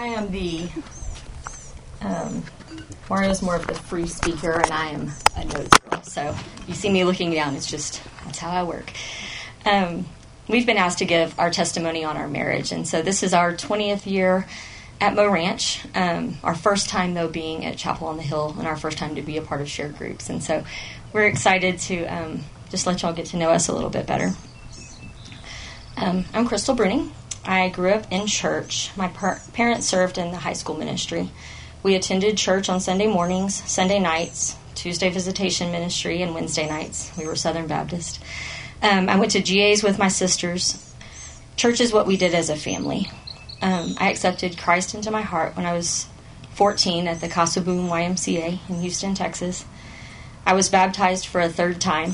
I am Mario's more of the free speaker, and I am a notes girl. So you see me looking down, that's how I work. We've been asked to give our testimony on our marriage, and so this is our 20th year at Mo Ranch. Our first time, though, being at Chapel on the Hill, and our first time to be a part of shared groups. And so we're excited to just let y'all get to know us a little bit better. I'm Crystal Bruning. I grew up in church. My parents served in the high school ministry. We attended church on Sunday mornings, Sunday nights, Tuesday visitation ministry, and Wednesday nights. We were Southern Baptist. I went to GAs with my sisters. Church is what we did as a family. I accepted Christ into my heart when I was 14 at the Casa Boom YMCA in Houston, Texas. I was baptized for a third time.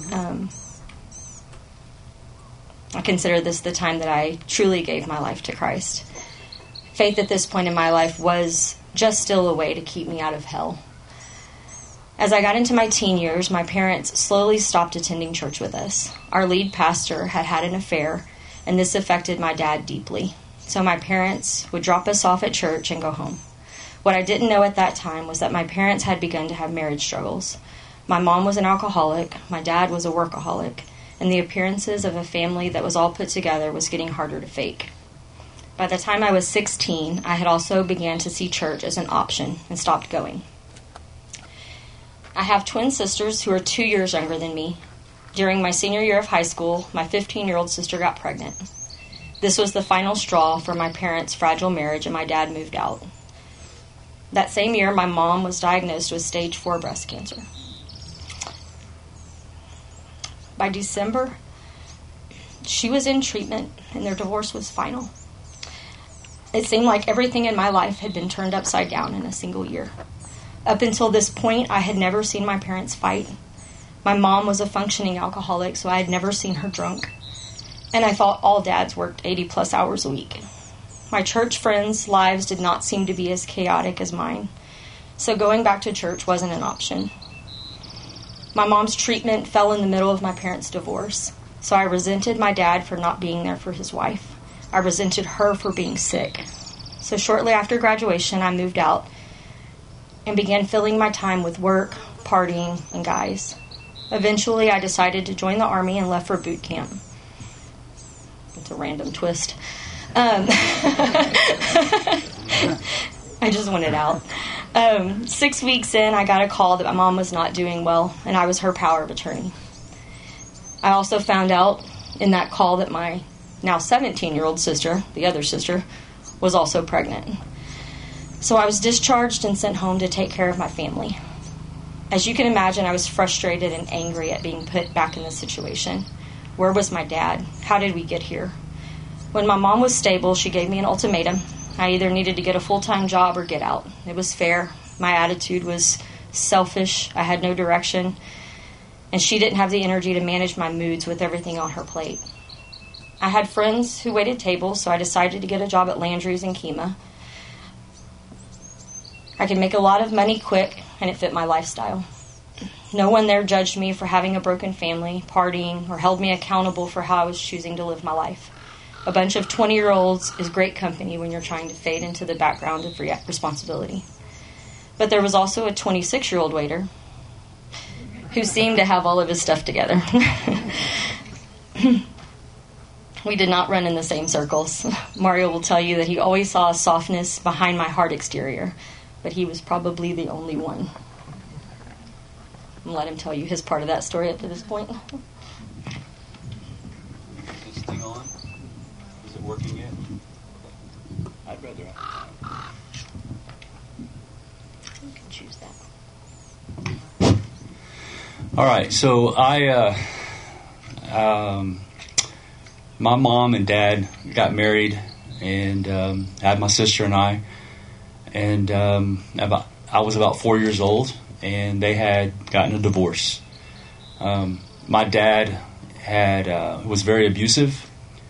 I consider this the time that I truly gave my life to Christ. Faith at this point in my life was just still a way to keep me out of hell. As I got into my teen years, my parents slowly stopped attending church with us. Our lead pastor had had an affair, and this affected my dad deeply. So my parents would drop us off at church and go home. What I didn't know at that time was that my parents had begun to have marriage struggles. My mom was an alcoholic, my dad was a workaholic, and the appearances of a family that was all put together was getting harder to fake. By the time I was 16, I had also began to see church as an option and stopped going. I have twin sisters who are 2 years younger than me. During my senior year of high school, my 15-year-old sister got pregnant. This was the final straw for my parents' fragile marriage, and my dad moved out. That same year, my mom was diagnosed with stage 4 breast cancer. By December, she was in treatment, and their divorce was final. It seemed like everything in my life had been turned upside down in a single year. Up until this point, I had never seen my parents fight. My mom was a functioning alcoholic, so I had never seen her drunk. And I thought all dads worked 80-plus hours a week. My church friends' lives did not seem to be as chaotic as mine, so going back to church wasn't an option. My mom's treatment fell in the middle of my parents' divorce, so I resented my dad for not being there for his wife. I resented her for being sick. So shortly after graduation, I moved out and began filling my time with work, partying, and guys. Eventually, I decided to join the Army and left for boot camp. It's a random twist. I just wanted out. 6 weeks in, I got a call that my mom was not doing well, and I was her power of attorney. I also found out in that call that my now 17-year-old sister, the other sister, was also pregnant. So I was discharged and sent home to take care of my family. As you can imagine, I was frustrated and angry at being put back in this situation. Where was my dad? How did we get here? When my mom was stable, she gave me an ultimatum. I either needed to get a full-time job or get out. It was fair. My attitude was selfish. I had no direction. And she didn't have the energy to manage my moods with everything on her plate. I had friends who waited tables, so I decided to get a job at Landry's in Kemah. I could make a lot of money quick, and it fit my lifestyle. No one there judged me for having a broken family, partying, or held me accountable for how I was choosing to live my life. A bunch of 20-year-olds is great company when you're trying to fade into the background of responsibility. But there was also a 26-year-old waiter who seemed to have all of his stuff together. We did not run in the same circles. Mario will tell you that he always saw a softness behind my hard exterior, but he was probably the only one. I'm going to let him tell you his part of that story up to this point. Is this thing on? Is it working yet? I'd rather. You can choose that. All right, so my mom and dad got married and had my sister and I. And I was about 4 years old, and they had gotten a divorce. My dad was very abusive.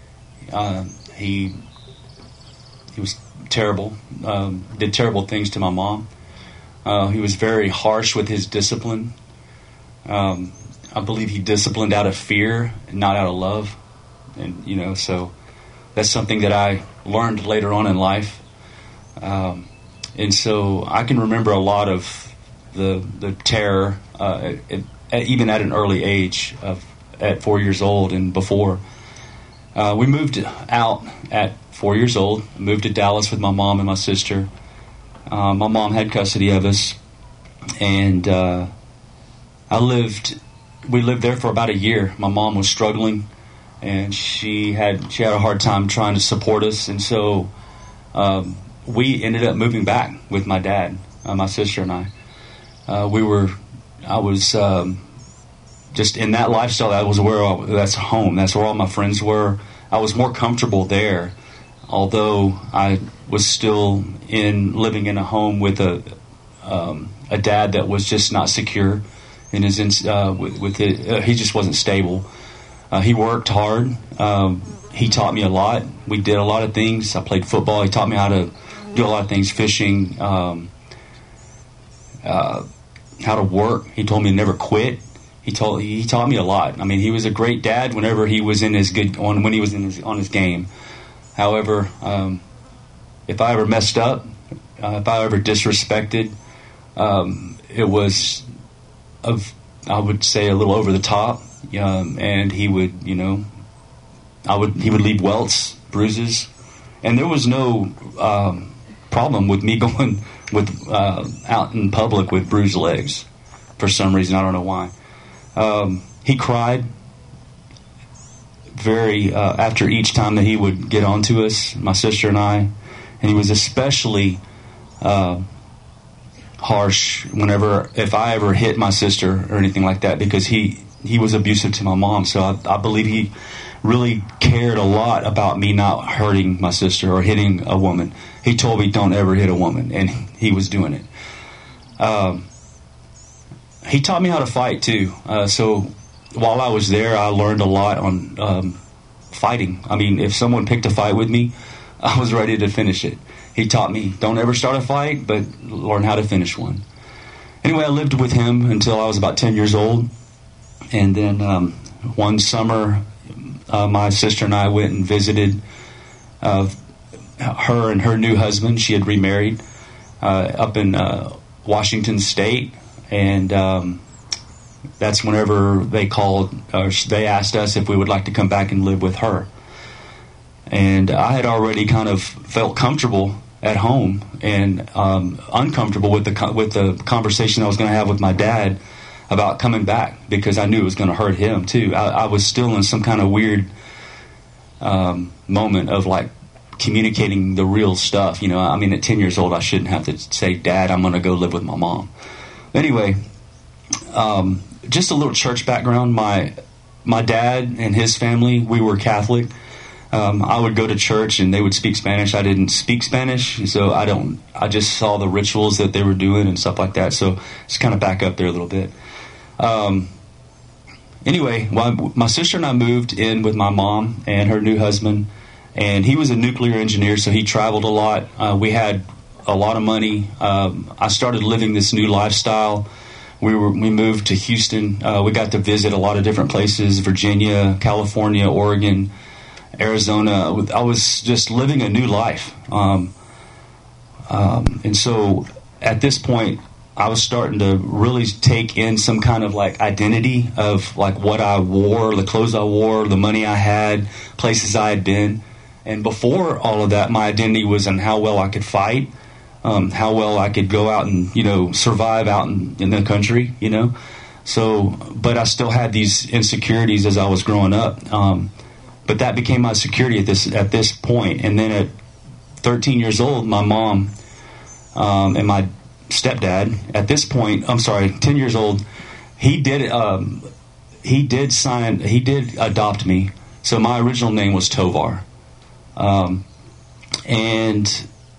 He was terrible. Did terrible things to my mom. He was very harsh with his discipline. I believe he disciplined out of fear and not out of love. And, so that's something that I learned later on in life. And so I can remember a lot of the terror, even at an early age, at 4 years old and before. We moved out at 4 years old, moved to Dallas with my mom and my sister. My mom had custody of us, and we lived there for about a year. My mom was struggling, and she had a hard time trying to support us, and so we ended up moving back with my dad, my sister and I. I was just in that lifestyle. That's home. That's where all my friends were. I was more comfortable there, although I was still living in a home with a dad that was just not secure in his he just wasn't stable. He worked hard. He taught me a lot. We did a lot of things. I played football. He taught me how to do a lot of things, fishing, how to work. He told me to never quit. He taught me a lot. I mean, he was a great dad whenever he was on his game. However, if I ever messed up, if I ever disrespected, it was I would say a little over the top, and he would, he would leave welts, bruises, and there was no problem with me going out in public with bruised legs for some reason. I don't know why. He cried after each time that he would get onto us, my sister and I, and he was especially harsh if I ever hit my sister or anything like that, because he was abusive to my mom. So I believe he really cared a lot about me not hurting my sister or hitting a woman. He told me, don't ever hit a woman, and he was doing it. He taught me how to fight too. So while I was there, I learned a lot on fighting. I mean, if someone picked a fight with me, I was ready to finish it. He taught me, don't ever start a fight, but learn how to finish one. Anyway, I lived with him until I was about 10 years old. And then one summer, my sister and I went and visited her and her new husband. She had remarried up in Washington State. And that's whenever they asked us if we would like to come back and live with her. And I had already kind of felt comfortable at home and uncomfortable with the conversation I was going to have with my dad about coming back, because I knew it was going to hurt him too. I was still in some kind of weird moment of like communicating the real stuff. I mean, at 10 years old, I shouldn't have to say, Dad, I'm going to go live with my mom. Anyway, just a little church background. My dad and his family, we were Catholic. I would go to church and they would speak Spanish. I didn't speak Spanish, so I just saw the rituals that they were doing and stuff like that. So just kind of back up there a little bit. Anyway, my sister and I moved in with my mom and her new husband, and he was a nuclear engineer, so he traveled a lot. We had a lot of money. I started living this new lifestyle. We moved to Houston. We got to visit a lot of different places: Virginia, California, Oregon, Arizona. I was just living a new life. And so at this point, I was starting to really take in some kind of like identity of like what I wore, the clothes I wore, the money I had, places I had been. And before all of that, my identity was in how well I could fight, how well I could go out and, survive out in the country, So, but I still had these insecurities as I was growing up. But that became my security at this point. And then at 13 years old, my mom and my stepdad, at this point, 10 years old, he did adopt me. So my original name was Tovar. And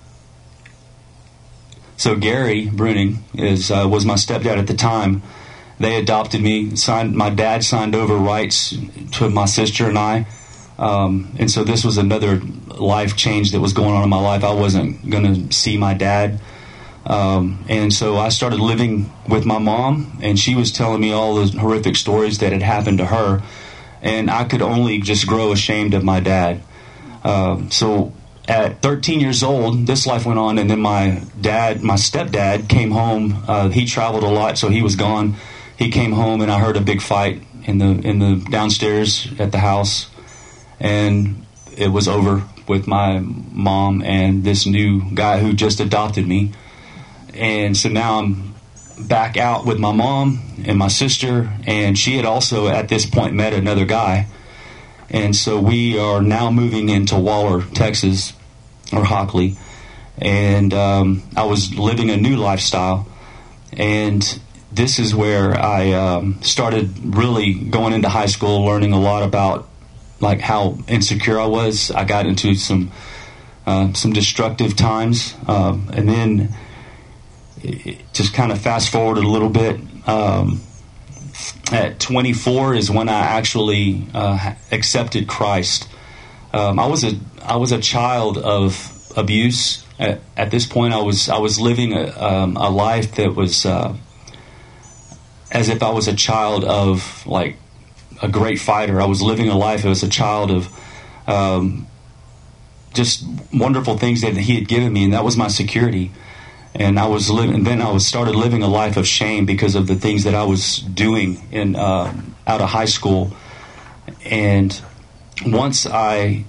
so Gary Bruning was my stepdad at the time. They adopted me. My dad signed over rights to my sister and I. And so this was another life change that was going on in my life. I wasn't going to see my dad. And so I started living with my mom, and she was telling me all the horrific stories that had happened to her. And I could only just grow ashamed of my dad. So at 13 years old, this life went on, and then my stepdad came home. He traveled a lot, so he was gone. He came home, and I heard a big fight in the downstairs at the house, and it was over with my mom and this new guy who just adopted me. And so now I'm back out with my mom and my sister, and she had also at this point met another guy. And so we are now moving into Waller, Texas, or Hockley. And I was living a new lifestyle. And this is where I started really going into high school, learning a lot about like how insecure I was. I got into some destructive times. And then just kind of fast forward a little bit. At 24 is when I actually accepted Christ. I was a child of abuse. At this point, I was living a life that was as if I was a child of like a great fighter. I was living a life as a child of just wonderful things that He had given me, and that was my security. And I started living a life of shame because of the things that I was doing out of high school. And once I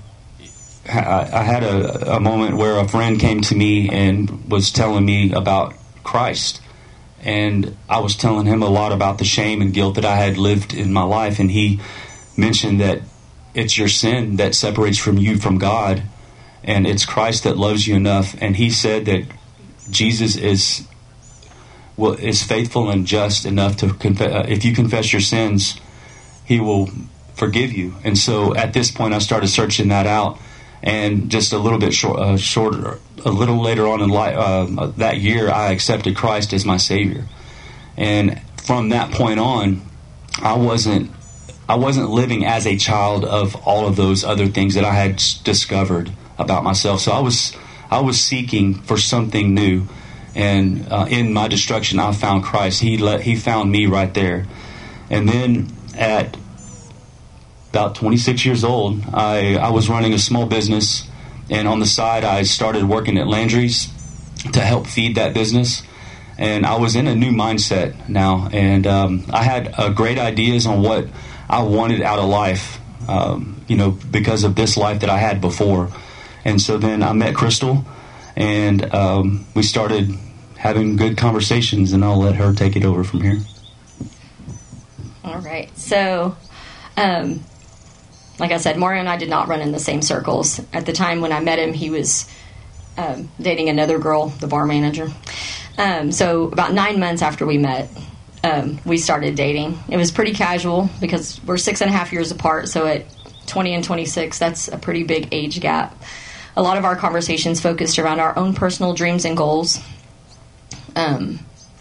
had a moment where a friend came to me and was telling me about Christ. And I was telling him a lot about the shame and guilt that I had lived in my life. And he mentioned that it's your sin that separates you from God. And it's Christ that loves you enough. And he said that Jesus is faithful and just enough to if you confess your sins, He will forgive you. And so at this point, I started searching that out. And just a little bit shorter, a little later on in life, that year, I accepted Christ as my Savior. And from that point on, I wasn't living as a child of all of those other things that I had discovered about myself. So I was seeking for something new, and in my destruction, I found Christ. He found me right there. And then at about 26 years old, I was running a small business, and on the side, I started working at Landry's to help feed that business. And I was in a new mindset now, and I had great ideas on what I wanted out of life, because of this life that I had before. And so then I met Crystal, and we started having good conversations, and I'll let her take it over from here. All right. So, like I said, Mario and I did not run in the same circles. At the time when I met him, he was dating another girl, the bar manager. So about 9 months after we met, we started dating. It was pretty casual because we're 6.5 years apart, so at 20 and 26, that's a pretty big age gap. A lot of our conversations focused around our own personal dreams and goals. I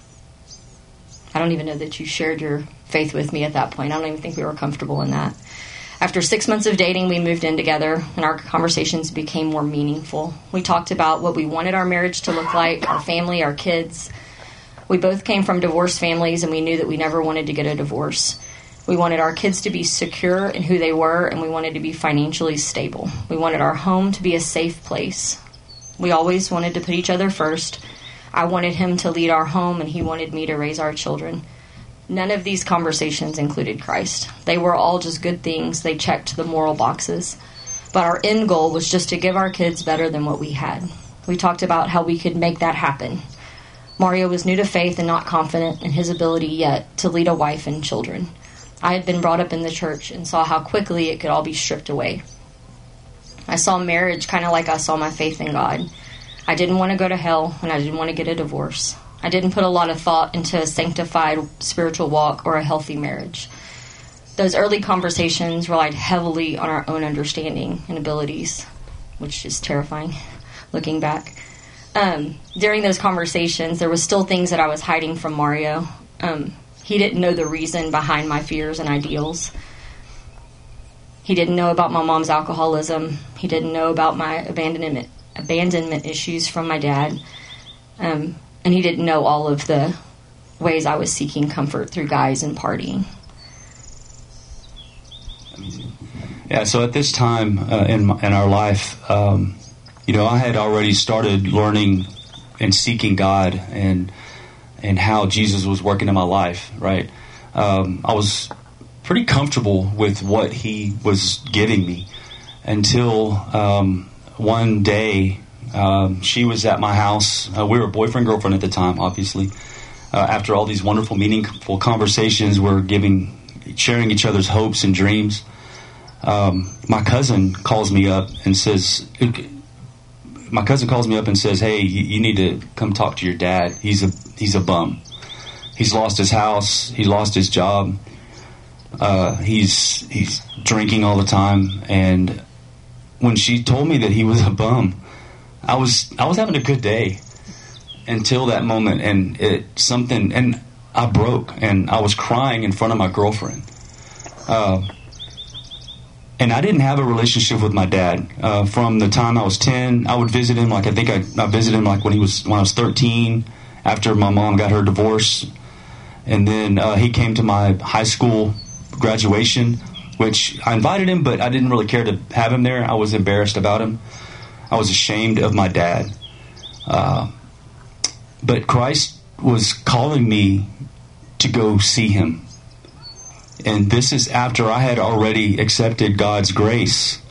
don't even know that you shared your faith with me at that point. I don't even think we were comfortable in that. After 6 months of dating, we moved in together, and our conversations became more meaningful. We talked about what we wanted our marriage to look like, our family, our kids. We both came from divorced families, and we knew that we never wanted to get a divorce. We wanted our kids to be secure in who they were, and we wanted to be financially stable. We wanted our home to be a safe place. We always wanted to put each other first. I wanted him to lead our home, and he wanted me to raise our children. None of these conversations included Christ. They were all just good things. They checked the moral boxes. But our end goal was just to give our kids better than what we had. We talked about how we could make that happen. Mario was new to faith and not confident in his ability yet to lead a wife and children. I had been brought up in the church and saw how quickly it could all be stripped away. I saw marriage kind of like I saw my faith in God. I didn't want to go to hell, and I didn't want to get a divorce. I didn't put a lot of thought into a sanctified spiritual walk or a healthy marriage. Those early conversations relied heavily on our own understanding and abilities, which is terrifying looking back. During those conversations, there was still things that I was hiding from Mario. He didn't know the reason behind my fears and ideals. He didn't know about my mom's alcoholism. He didn't know about my abandonment issues from my dad. And he didn't know all of the ways I was seeking comfort through guys and partying. Yeah, so at this time in our life, I had already started learning and seeking God and how Jesus was working in my life, right? I was pretty comfortable with what he was giving me until one day she was at my house. We were boyfriend-girlfriend at the time, obviously. After all these wonderful, meaningful conversations, we're sharing each other's hopes and dreams. My cousin calls me up and says, "Hey, you need to come talk to your dad. He's a bum. He's lost his house. He lost his job. He's drinking all the time." And when she told me that he was a bum, I was having a good day until that moment, and I broke, and I was crying in front of my girlfriend. And I didn't have a relationship with my dad from the time I was 10. I would visit him. I visited him when I was 13, after my mom got her divorce, and then he came to my high school graduation, which I invited him, but I didn't really care to have him there. I was embarrassed about him. I was ashamed of my dad. But Christ was calling me to go see him. And this is after I had already accepted God's grace.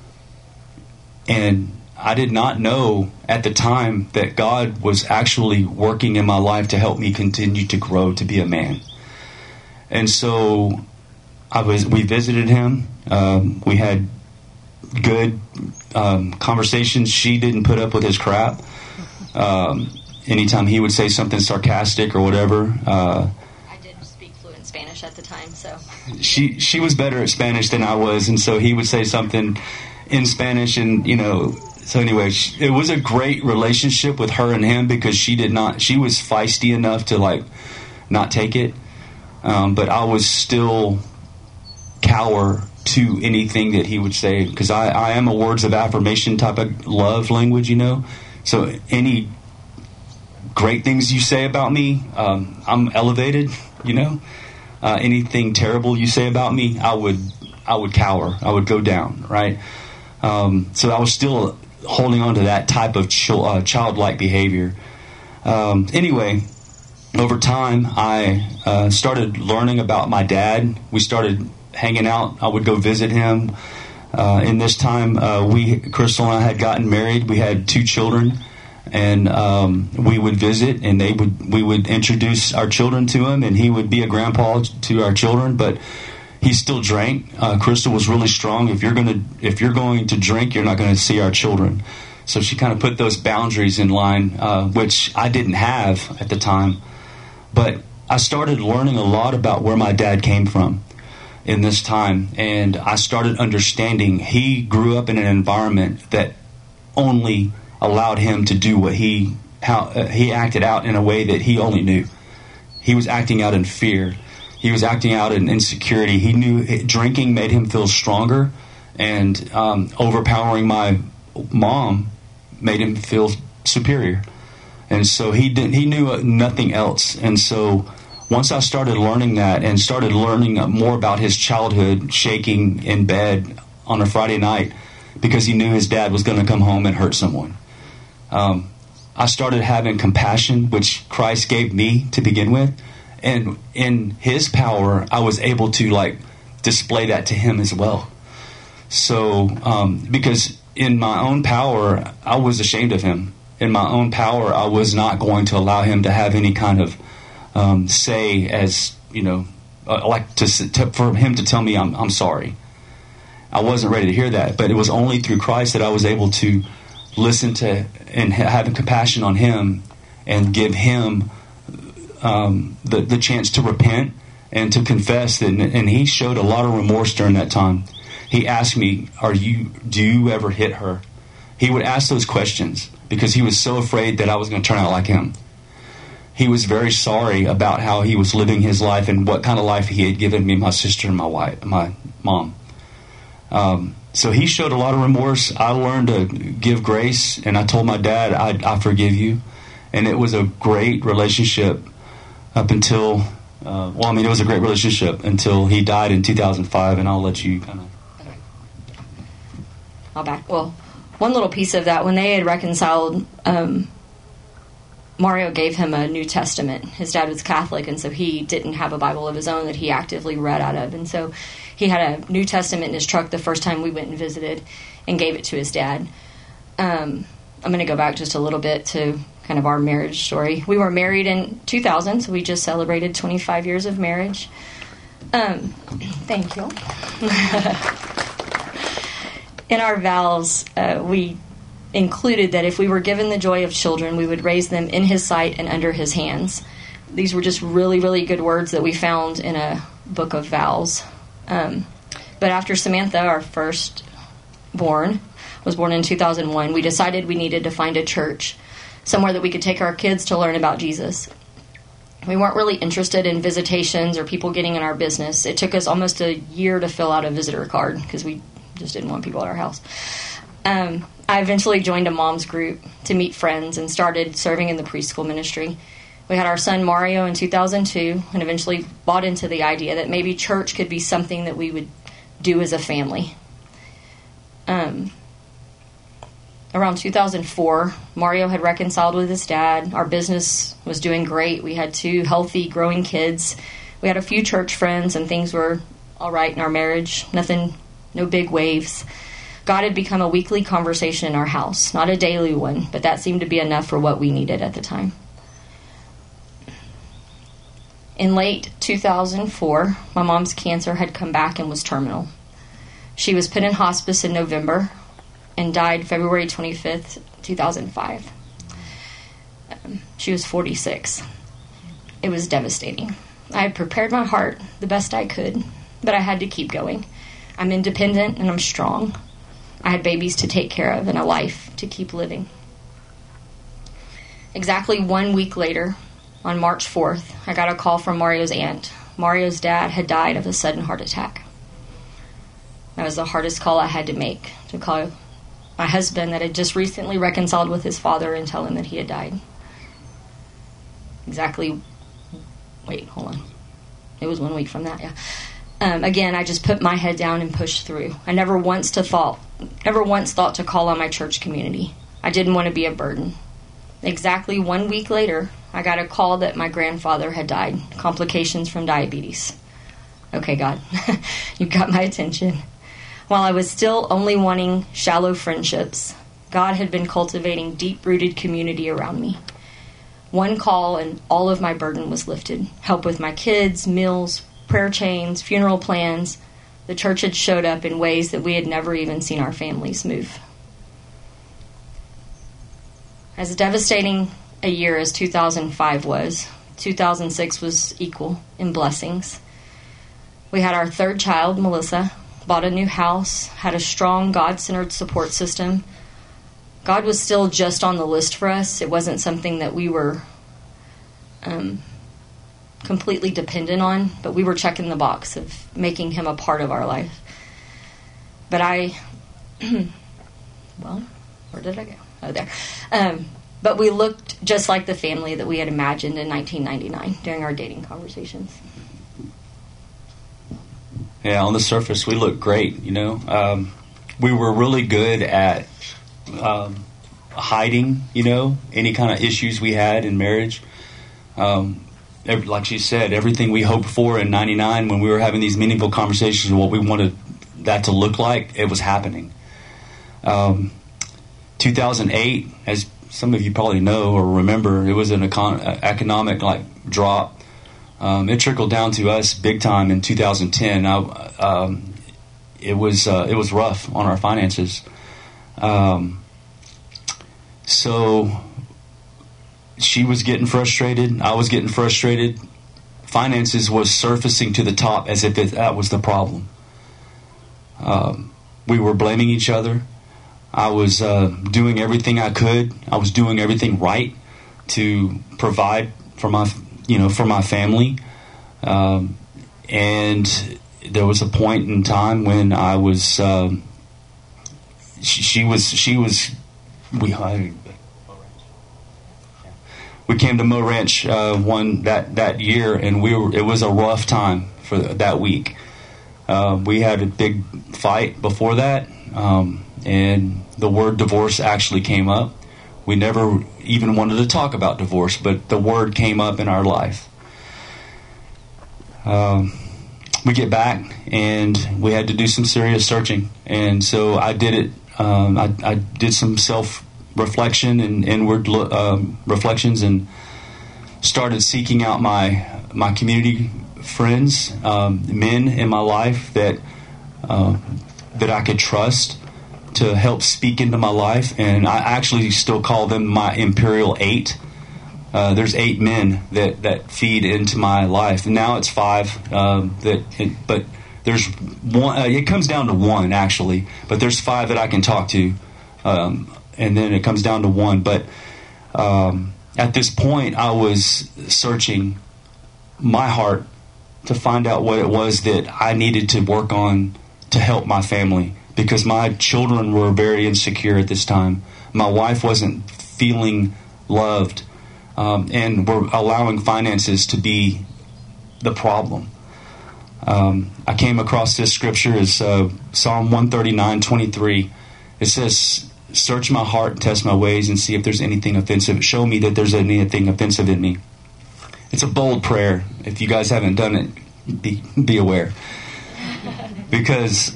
And I did not know at the time that God was actually working in my life to help me continue to grow to be a man. And so we visited him. We had good conversations. She didn't put up with his crap. Anytime he would say something sarcastic or whatever, I did speak fluent Spanish at the time, so she was better at Spanish than I was, and so he would say something in Spanish, and so anyway, it was a great relationship with her and him, because she was feisty enough to not take it, but I was still cower to anything that he would say, because I am a words of affirmation type of love language, so any great things you say about me, I'm elevated, anything terrible you say about me, I would cower, I would go down, right? So I was still holding on to that type of childlike behavior. Anyway, over time, I started learning about my dad. We started hanging out. I would go visit him. In this time, Crystal and I had gotten married. We had 2 children, and we would visit, and we would introduce our children to him, and he would be a grandpa to our children. But he still drank. Crystal was really strong. If you're going to drink, you're not going to see our children. So she kind of put those boundaries in line, which I didn't have at the time. But I started learning a lot about where my dad came from in this time, and I started understanding he grew up in an environment that only allowed him to do how he acted out in a way that he only knew. He was acting out in fear. He was acting out in insecurity. He knew drinking made him feel stronger, and overpowering my mom made him feel superior. And so he knew nothing else. And so once I started learning that, and started learning more about his childhood, shaking in bed on a Friday night because he knew his dad was going to come home and hurt someone, I started having compassion, which Christ gave me to begin with. And in his power, I was able to display that to him as well. So, because in my own power, I was ashamed of him. In my own power, I was not going to allow him to have any kind of say, as for him to tell me I'm sorry. I wasn't ready to hear that, but it was only through Christ that I was able to listen to and have compassion on him and give him the chance to repent and to confess that. And he showed a lot of remorse during that time. He asked me, do you ever hit her? He would ask those questions because he was so afraid that I was going to turn out like him. He was very sorry about how he was living his life and what kind of life he had given me, my sister, and my mom. So he showed a lot of remorse. I learned to give grace, and I told my dad, I forgive you. And it was a great relationship up until, it was a great relationship until he died in 2005, and I'll let you kind of... one little piece of that, when they had reconciled, Mario gave him a New Testament. His dad was Catholic, and so he didn't have a Bible of his own that he actively read out of. And so he had a New Testament in his truck the first time we went and visited and gave it to his dad. I'm going to go back just a little bit to kind of our marriage story. We were married in 2000, so we just celebrated 25 years of marriage. Thank you. In our vows, we included that if we were given the joy of children, we would raise them in his sight and under his hands. These were just really, really good words that we found in a book of vows. But after Samantha, our firstborn, was born in 2001, we decided we needed to find a church, somewhere that we could take our kids to learn about Jesus. We weren't really interested in visitations or people getting in our business. It took us almost a year to fill out a visitor card because we just didn't want people at our house. I eventually joined a mom's group to meet friends and started serving in the preschool ministry. We had our son Mario in 2002 and eventually bought into the idea that maybe church could be something that we would do as a family. Around 2004, Mario had reconciled with his dad. Our business was doing great. We had 2 healthy, growing kids. We had a few church friends, and things were all right in our marriage. Nothing, no big waves. God had become a weekly conversation in our house, not a daily one, but that seemed to be enough for what we needed at the time. In late 2004, my mom's cancer had come back and was terminal. She was put in hospice in November and died February 25th, 2005. She was 46. It was devastating. I had prepared my heart the best I could, but I had to keep going. I'm independent and I'm strong. I had babies to take care of and a life to keep living. Exactly 1 week later, on March 4th, I got a call from Mario's aunt. Mario's dad had died of a sudden heart attack. That was the hardest call I had to make, to call my husband that had just recently reconciled with his father and tell him that he had died. Hold on. It was 1 week from that, yeah. Again, I just put my head down and pushed through. I never once thought to call on my church community. I didn't want to be a burden. Exactly 1 week later, I got a call that my grandfather had died, complications from diabetes. Okay, God, you got my attention. While I was still only wanting shallow friendships, God had been cultivating deep-rooted community around me. One call and all of my burden was lifted. Help with my kids, meals, prayer chains, funeral plans. The church had showed up in ways that we had never even seen our families move. As devastating a year as 2005 was, 2006 was equal in blessings. We had our 3rd child, Melissa, bought a new house, had a strong God-centered support system. God was still just on the list for us. It wasn't something that we were completely dependent on, but we were checking the box of making him a part of our life. But where did I go? Oh, there. But we looked just like the family that we had imagined in 1999 during our dating conversations. Yeah, on the surface, we looked great, you know. We were really good at hiding, you know, any kind of issues we had in marriage. Like she said, everything we hoped for in 99 when we were having these meaningful conversations and what we wanted that to look like, it was happening. 2008, as some of you probably know or remember, it was an economic drop. It trickled down to us big time in 2010. It was rough on our finances. So she was getting frustrated. I was getting frustrated. Finances was surfacing to the top as if that was the problem. We were blaming each other. I was doing everything I could. I was doing everything right to provide for my family. And there was a point in time when I was. We came to Mo Ranch that year, and it was a rough time for that week. We had a big fight before that. and the word divorce actually came up. We never even wanted to talk about divorce, but the word came up in our life. We get back, and we had to do some serious searching, and so I did it. I did some self-reflection and inward reflections, and started seeking out my community friends, men in my life that I could trust to help speak into my life. And I actually still call them my Imperial 8. There's 8 men that feed into my life. And now it's 5. But there's one. It comes down to 1 actually. But there's 5 that I can talk to, and then it comes down to 1. But at this point, I was searching my heart to find out what it was that I needed to work on to help my family, because my children were very insecure at this time. My wife wasn't feeling loved, and we're allowing finances to be the problem. I came across this scripture as Psalm 139:23. It says, "Search my heart and test my ways and see if there's anything offensive. Show me that there's anything offensive in me." It's a bold prayer. If you guys haven't done it, be aware. Because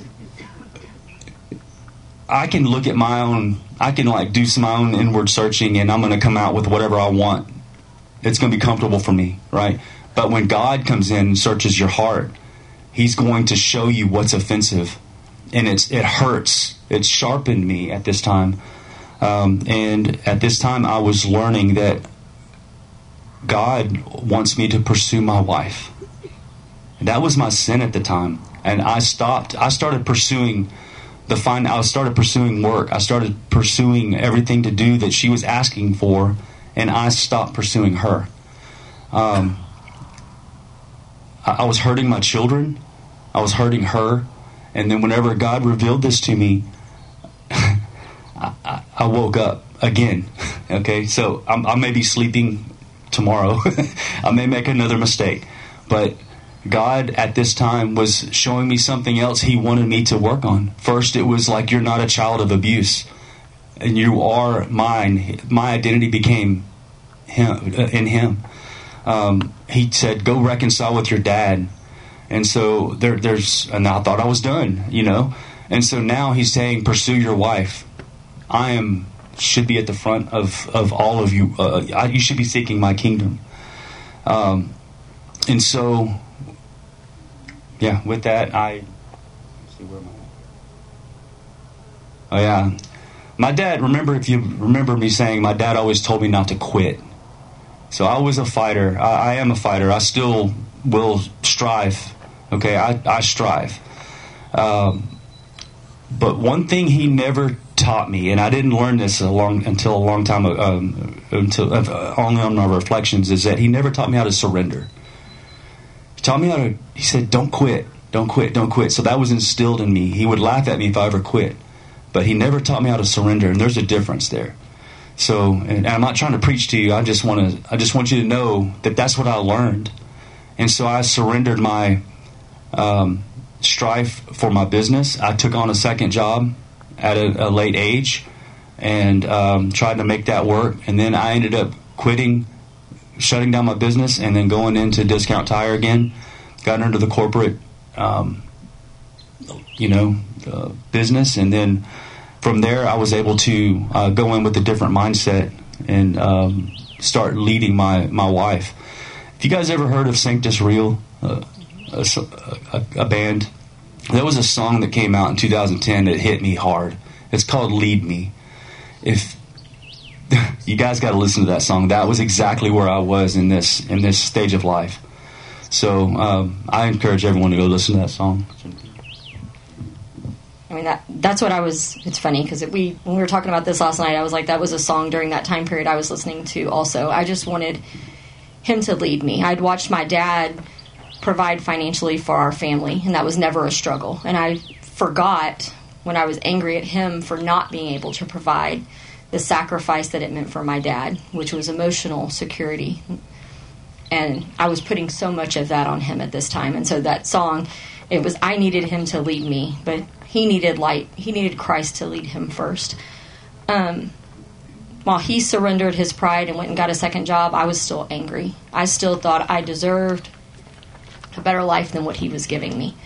I can look at I can do my own inward searching, and I'm going to come out with whatever I want. It's going to be comfortable for me, right? But when God comes in and searches your heart, He's going to show you what's offensive. And it hurts. It sharpened me at this time. And at this time, I was learning that God wants me to pursue my wife. And that was my sin at the time. And I started pursuing I started pursuing work. I started pursuing everything to do that she was asking for, and I stopped pursuing her. I was hurting my children. I was hurting her. And then whenever God revealed this to me, I woke up again. Okay, so I may be sleeping tomorrow. I may make another mistake. But God at this time was showing me something else He wanted me to work on. First, it was like, you're not a child of abuse, and you are mine. My identity became in Him. He said, go reconcile with your dad. And so and I thought I was done, And so now He's saying, pursue your wife. Should be at the front of all of you. You should be seeking my kingdom. And so, yeah, with that, let's see, where am I? Oh, yeah. My dad, if you remember me saying, my dad always told me not to quit. So I was a fighter. I am a fighter. I still will strive. Okay, I strive. But one thing he never taught me, and I didn't learn this until a long time ago, only on my reflections, is that he never taught me how to surrender. He said, don't quit, don't quit, don't quit. So that was instilled in me. He would laugh at me if I ever quit. But he never taught me how to surrender, and there's a difference there. So, and I'm not trying to preach to you. I just want you to know that that's what I learned. And so I surrendered my strife for my business. I took on a second job at a late age and tried to make that work. And then I ended up quitting, shutting down my business, and then going into Discount Tire again. Got into the corporate, business. And then from there, I was able to go in with a different mindset and start leading my wife. Have you guys ever heard of Sanctus Real, a band? There was a song that came out in 2010 that hit me hard. It's called Lead Me. If you guys got to listen to that song. That was exactly where I was in this stage of life. So I encourage everyone to go listen to that song. I mean, that's what I was. It's funny because when we were talking about this last night, I was like, that was a song during that time period I was listening to also. I just wanted him to lead me. I'd watched my dad provide financially for our family, and that was never a struggle. And I forgot when I was angry at him for not being able to provide the sacrifice that it meant for my dad, which was emotional security. And I was putting so much of that on him at this time. And so that song, I needed him to lead me. But he needed light. He needed Christ to lead him first. While he surrendered his pride and went and got a second job, I was still angry. I still thought I deserved a better life than what he was giving me.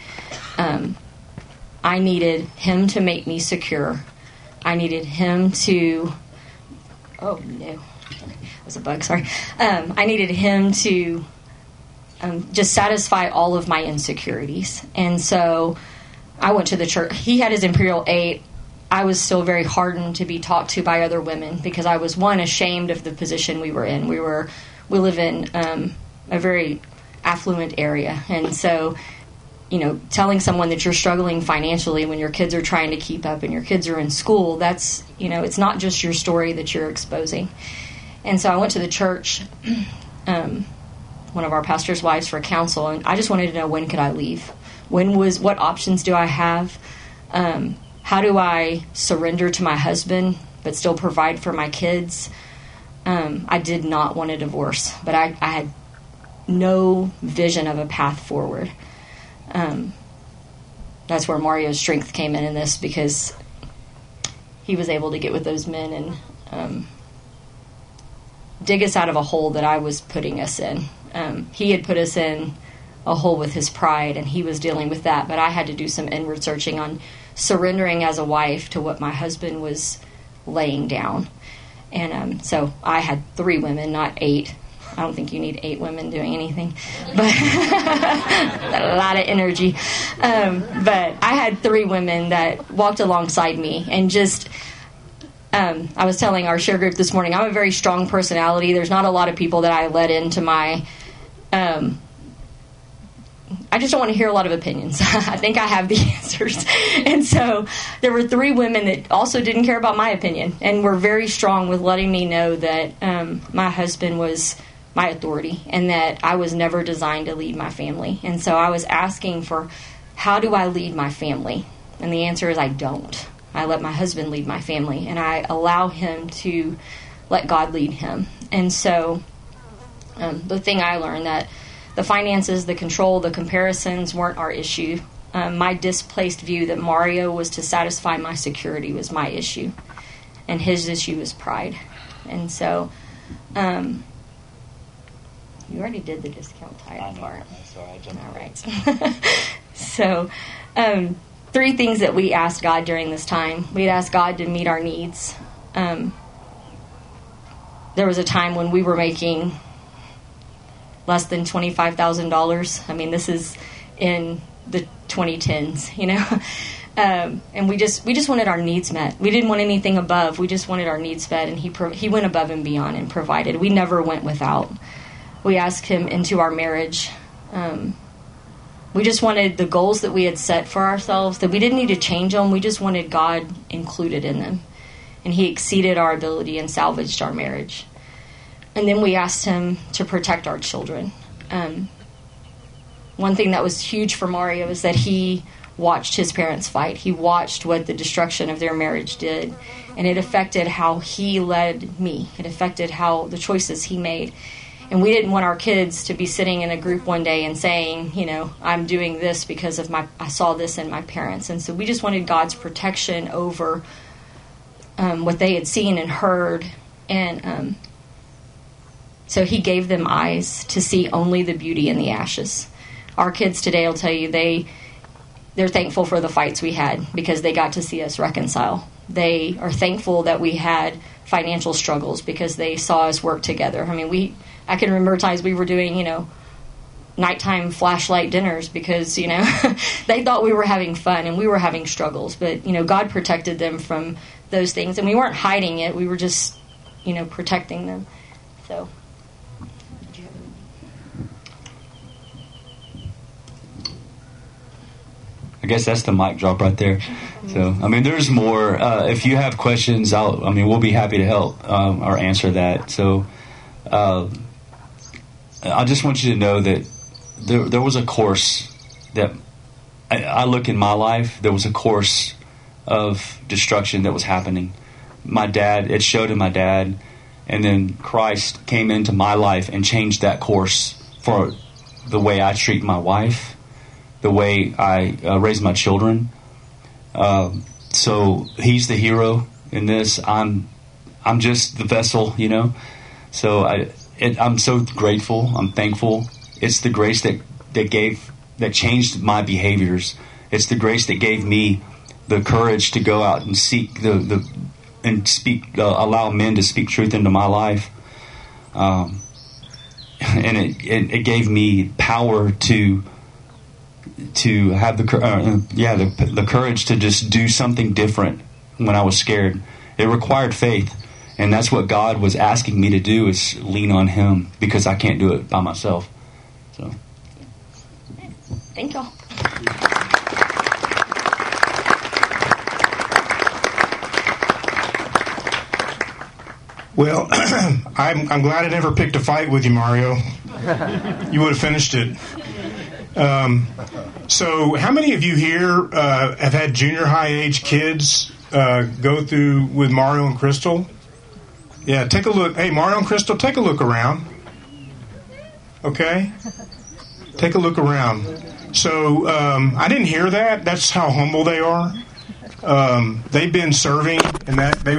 I needed him to make me secure. I needed him to... Oh, no. It was a bug, sorry. I needed him to just satisfy all of my insecurities. And so I went to the church. He had his Imperial 8. I was still very hardened to be talked to by other women because I was, one, ashamed of the position we were in. We live in a very affluent area. And so, telling someone that you're struggling financially when your kids are trying to keep up and your kids are in school, that's, it's not just your story that you're exposing. And so I went to the church, one of our pastor's wives, for counsel, and I just wanted to know, when could I leave? What options do I have? How do I surrender to my husband but still provide for my kids? I did not want a divorce, but I had no vision of a path forward. That's where Mario's strength came in this, because he was able to get with those men and dig us out of a hole that I was putting us in. He had put us in a hole with his pride, and he was dealing with that, but I had to do some inward searching on surrendering as a wife to what my husband was laying down. And so I had 3 women, not 8. I don't think you need 8 women doing anything, but a lot of energy. But I had 3 women that walked alongside me, and just, I was telling our share group this morning, I'm a very strong personality. There's not a lot of people that I let into my, I just don't want to hear a lot of opinions. I think I have the answers. And so there were 3 women that also didn't care about my opinion and were very strong with letting me know that my husband was my authority and that I was never designed to lead my family. And so I was asking for, how do I lead my family? And the answer is, I don't. I let my husband lead my family, and I allow him to let God lead him. And so the thing I learned, that the finances, the control, the comparisons weren't our issue. My displaced view that Mario was to satisfy my security was my issue, and his issue was pride. And so you already did the discount title part. Sorry, I jumped. All right. So 3 things that we asked God during this time. We'd asked God to meet our needs. There was a time when we were making less than $25,000. I mean, this is in the 2010s, and we just wanted our needs met. We didn't want anything above. We just wanted our needs met, and he went above and beyond and provided. We never went without. We asked him into our marriage. We just wanted the goals that we had set for ourselves, that we didn't need to change them. We just wanted God included in them. And he exceeded our ability and salvaged our marriage. And then we asked him to protect our children. One thing that was huge for Mario is that he watched his parents fight. He watched what the destruction of their marriage did. And it affected how he led me. It affected how the choices he made. And we didn't want our kids to be sitting in a group one day and saying, I'm doing this because of I saw this in my parents. And so we just wanted God's protection over what they had seen and heard. And so he gave them eyes to see only the beauty in the ashes. Our kids today will tell you they're thankful for the fights we had because they got to see us reconcile. They are thankful that we had financial struggles because they saw us work together. I mean, I can remember times we were doing, nighttime flashlight dinners because, they thought we were having fun and we were having struggles. But, God protected them from those things. And we weren't hiding it. We were just, protecting them. So. I guess that's the mic drop right there. So, there's more. If you have questions, we'll be happy to help or answer that. So, I just want you to know that there was a course that I look in my life. There was a course of destruction that was happening. It showed in my dad, and then Christ came into my life and changed that course for the way I treat my wife, the way I raise my children. So he's the hero in this. I'm just the vessel, you know. So I'm so grateful. I'm thankful. It's the grace that changed my behaviors. It's the grace that gave me the courage to go out and seek and speak, allow men to speak truth into my life. And it gave me power to have the courage to just do something different when I was scared. It required faith, and that's what God was asking me to do, is lean on Him, because I can't do it by myself. So, thank y'all. Well, I'm glad I never picked a fight with you, Mario. You would have finished it. So how many of you here have had junior high age kids go through with Mario and Crystal? Yeah, take a look. Hey, Mario and Crystal, take a look around. Okay? Take a look around. So I didn't hear that. That's how humble they are. They've been serving, and that they